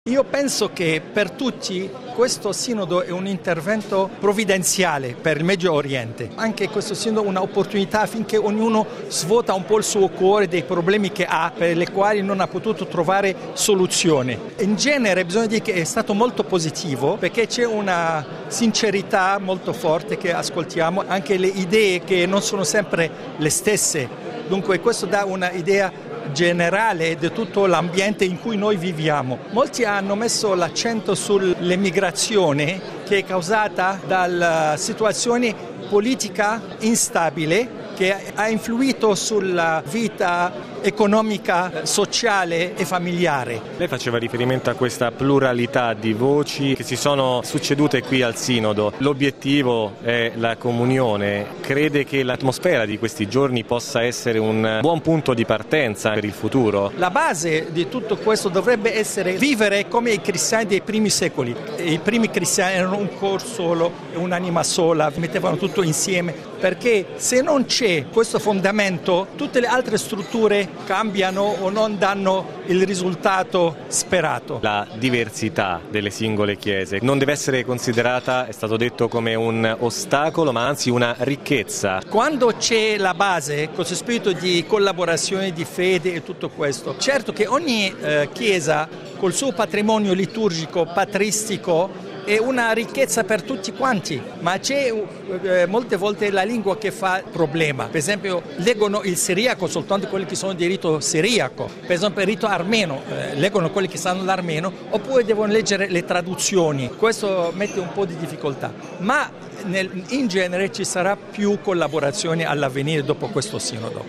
Io penso che per tutti questo sinodo è un intervento provvidenziale per il Medio Oriente. Anche questo sinodo è un'opportunità affinché ognuno svuota un po' il suo cuore dei problemi che ha, per i quali non ha potuto trovare soluzione. In genere bisogna dire che è stato molto positivo perché c'è una sincerità molto forte che ascoltiamo, anche le idee che non sono sempre le stesse. Dunque questo dà una idea generale di tutto l'ambiente in cui noi viviamo. Molti hanno messo l'accento sull'emigrazione che è causata dalla situazione politica instabile che ha influito sulla vita economica, sociale e familiare. Lei faceva riferimento a questa pluralità di voci che si sono succedute qui al Sinodo. L'obiettivo è la comunione. Crede che l'atmosfera di questi giorni possa essere un buon punto di partenza per il futuro? La base di tutto questo dovrebbe essere vivere come i cristiani dei primi secoli. I primi cristiani erano un cuore solo, un'anima sola, mettevano tutto insieme, perché se non c'è questo fondamento, tutte le altre strutture cambiano o non danno il risultato sperato. La diversità delle singole chiese non deve essere considerata, è stato detto, come un ostacolo, ma anzi una ricchezza. Quando c'è la base, questo spirito di collaborazione, di fede e tutto questo, certo che ogni chiesa col suo patrimonio liturgico, patristico, è una ricchezza per tutti quanti, ma c'è molte volte la lingua che fa problema. Per esempio leggono il siriaco soltanto quelli che sono di rito siriaco, per esempio il rito armeno, leggono quelli che sanno l'armeno, oppure devono leggere le traduzioni. Questo mette un po' di difficoltà, ma in genere ci sarà più collaborazione all'avvenire dopo questo sinodo.